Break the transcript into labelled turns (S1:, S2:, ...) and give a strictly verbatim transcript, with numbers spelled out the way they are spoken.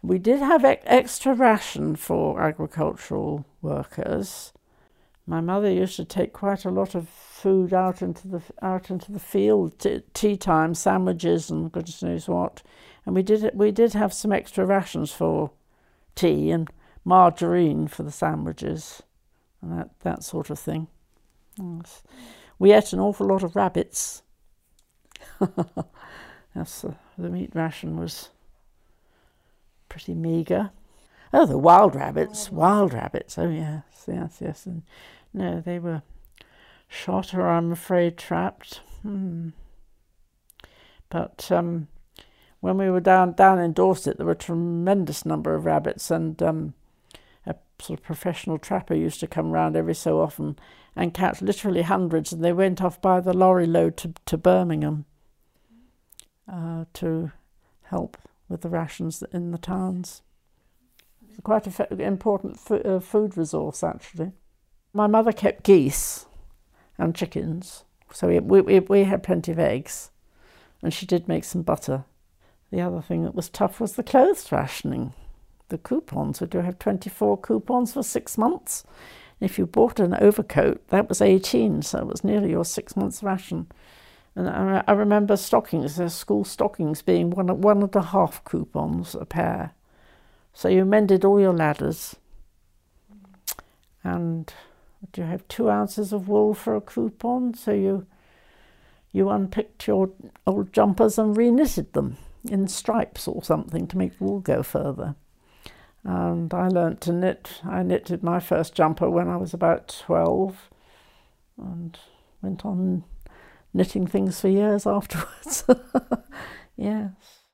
S1: We did have e extra ration for agricultural workers. My mother used to take quite a lot of food out into the out into the field, t tea time, sandwiches and goodness knows what. And we did we did have some extra rations for tea and margarine for the sandwiches and that that sort of thing. Yes. We ate an awful lot of rabbits. That's the, the meat ration was pretty meagre. Oh, the wild rabbits, wild rabbits. Oh yes, yes, yes. And no, they were shot or I'm afraid trapped. Hmm. But um, when we were down down in Dorset, there were a tremendous number of rabbits, and um, a sort of professional trapper used to come round every so often and catch literally hundreds, and they went off by the lorry load to, to Birmingham uh, to help with the rations in the towns. It's quite an important fo uh, food resource, actually. My mother kept geese and chickens, so we, we, we had plenty of eggs, and she did make some butter. The other thing that was tough was the clothes rationing. The coupons, we do have twenty-four coupons for six months. If you bought an overcoat, that was eighteen, so it was nearly your six months ration. And I, I remember stockings, uh, school stockings being one, one and a half coupons a pair. So you mended all your ladders. And do you have two ounces of wool for a coupon? So you you unpicked your old jumpers and reknitted them in stripes or something to make the wool go further. And I learnt to knit. I knitted my first jumper when I was about twelve and went on knitting things for years afterwards. Yes.